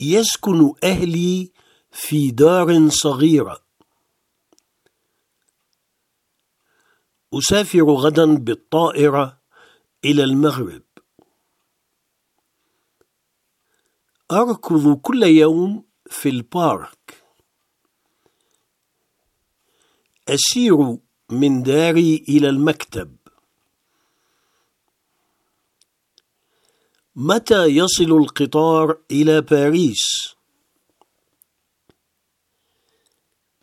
يسكن أهلي في دار صغيرة. أسافر غدا بالطائرة إلى المغرب. أركض كل يوم في البارك. أسير من داري إلى المكتب. متى يصل القطار إلى باريس؟